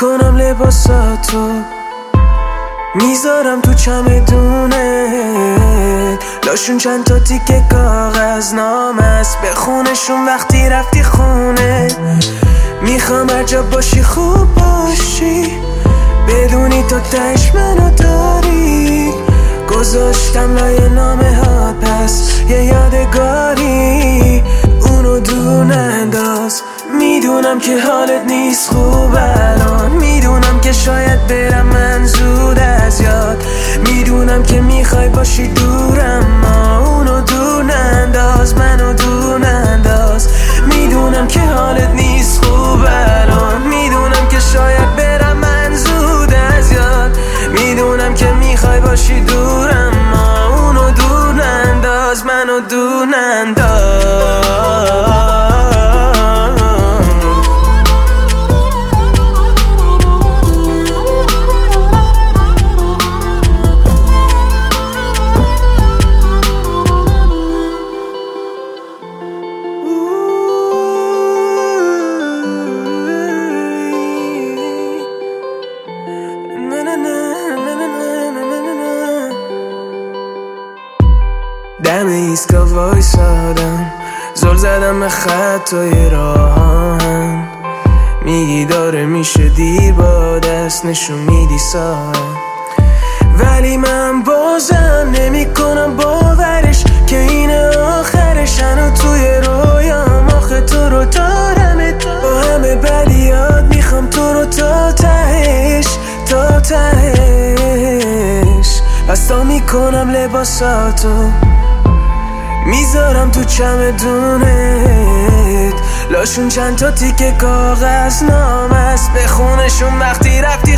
میکنم لباساتو میذارم تو چمدونت، لاشون چند تا تیکه کاغذ نامه است، بخونشون وقتی رفتی خونه. میخوام هر جا باشی خوب باشی، بدونی تو تهش منو داری. گذاشتم لای نامه ها پس یه یادگاری، اونو دور ننداز. میدونم که حالت نیست خوب الان، میدونم که شاید برم من زود از یاد، میدونم که میخوای باشی دورم، ما اونو دور ننداز، منو دور ننداز. میدونم که حالت نیست خوب الان، میدونم که شاید برم من زود از یاد، میدونم که میخوای باشی دورم، ما اونو دور ننداز، منو دور ننداز. دم ایسکا وایسادم، زل زدم به خطای راهان، میگی داره میشه دیر، با دست نشون میدی ساعت، ولی من بازم نمی کنم باورش که این آخرش. هنو توی رویام آخه تو رو دارمت، با همه بدیات میخوام تو رو تا تهش، تا تهش. پس تا میکنم لباساتو میذارم تو چمدونت، لاشون چند تا تیکه کاغذ نامه است، بخونشون وقتی رفتی